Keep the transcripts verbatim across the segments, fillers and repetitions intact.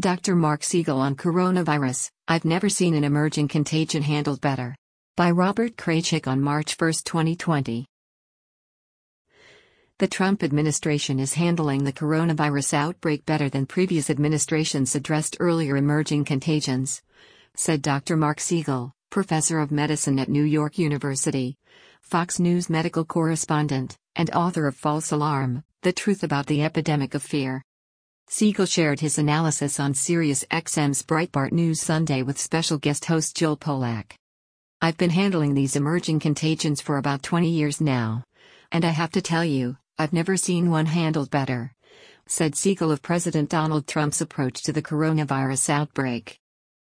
Doctor Mark Siegel on coronavirus, I've never seen an emerging contagion handled better. By Robert Kraychik on March first, twenty twenty. The Trump administration is handling the coronavirus outbreak better than previous administrations addressed earlier emerging contagions, said Doctor Mark Siegel, professor of medicine at New York University, Fox News medical correspondent, and author of False Alarm: The Truth About the Epidemic of Fear. Siegel shared his analysis on Sirius X M's Breitbart News Sunday with special guest host Jill Pollack. I've been handling these emerging contagions for about twenty years now. And I have to tell you, I've never seen one handled better, said Siegel of President Donald Trump's approach to the coronavirus outbreak.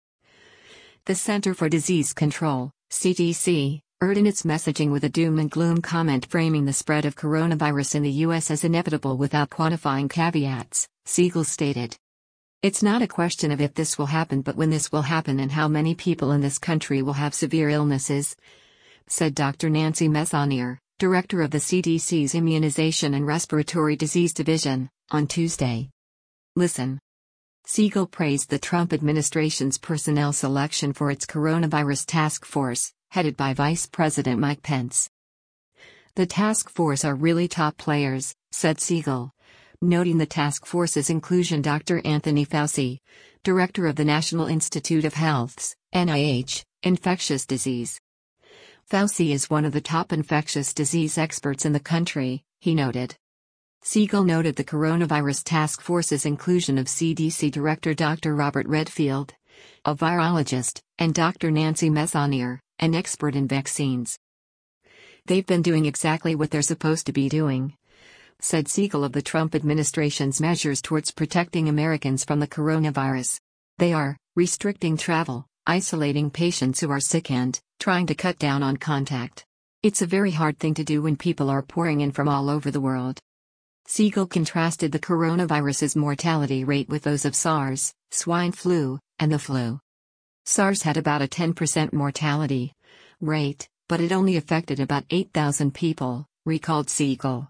The Center for Disease Control, C D C, erred in its messaging with a doom and gloom comment framing the spread of coronavirus in the U S as inevitable without quantifying caveats, Siegel stated. It's not a question of if this will happen but when this will happen and how many people in this country will have severe illnesses, said Doctor Nancy Messonnier, director of the C D C's Immunization and Respiratory Disease Division, on Tuesday. Listen. Siegel praised the Trump administration's personnel selection for its coronavirus task force, headed by Vice President Mike Pence. The task force are really top players, said Siegel, noting the task force's inclusion Doctor Anthony Fauci, director of the National Institute of Health's, N I H, infectious disease. Fauci is one of the top infectious disease experts in the country, he noted. Siegel noted the coronavirus task force's inclusion of C D C Director Doctor Robert Redfield, a virologist, and Doctor Nancy Messonnier, an expert in vaccines. They've been doing exactly what they're supposed to be doing, said Siegel of the Trump administration's measures towards protecting Americans from the coronavirus. They are restricting travel, isolating patients who are sick and trying to cut down on contact. It's a very hard thing to do when people are pouring in from all over the world. Siegel contrasted the coronavirus's mortality rate with those of SARS, swine flu, and the flu. SARS had about a ten percent mortality rate, but it only affected about eight thousand people, recalled Siegel.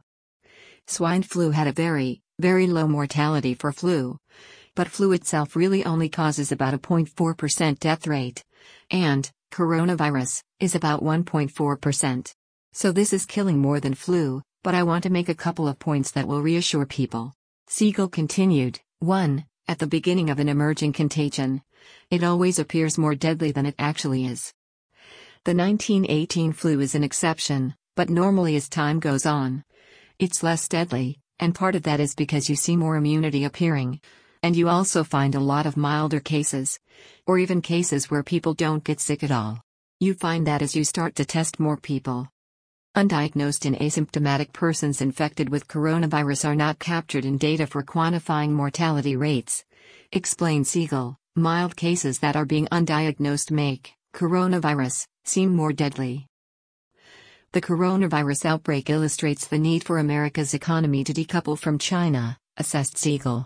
Swine flu had a very, very low mortality for flu, but flu itself really only causes about a zero point four percent death rate, and coronavirus is about one point four percent. So this is killing more than flu, but I want to make a couple of points that will reassure people. Siegel continued, one, at the beginning of an emerging contagion, it always appears more deadly than it actually is. The nineteen eighteen flu is an exception, but normally as time goes on, it's less deadly, and part of that is because you see more immunity appearing, and you also find a lot of milder cases, or even cases where people don't get sick at all. You find that as you start to test more people. Undiagnosed and asymptomatic persons infected with coronavirus are not captured in data for quantifying mortality rates, explained Siegel. Mild cases that are being undiagnosed make coronavirus seem more deadly. The coronavirus outbreak illustrates the need for America's economy to decouple from China, assessed Siegel.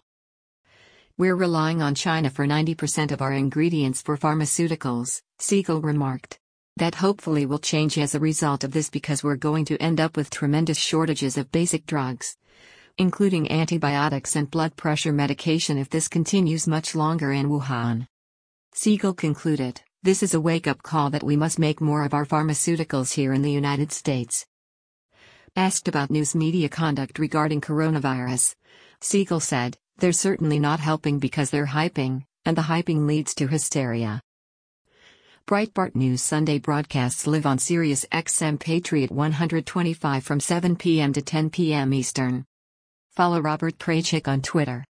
We're relying on China for ninety percent of our ingredients for pharmaceuticals, Siegel remarked. That hopefully will change as a result of this because we're going to end up with tremendous shortages of basic drugs, including antibiotics and blood pressure medication if this continues much longer in Wuhan. Siegel concluded, this is a wake-up call that we must make more of our pharmaceuticals here in the United States. Asked about news media conduct regarding coronavirus, Siegel said, they're certainly not helping because they're hyping, and the hyping leads to hysteria. Breitbart News Sunday broadcasts live on Sirius X M Patriot one twenty-five from seven p m to ten p m Eastern. Follow Robert Kraychik on Twitter.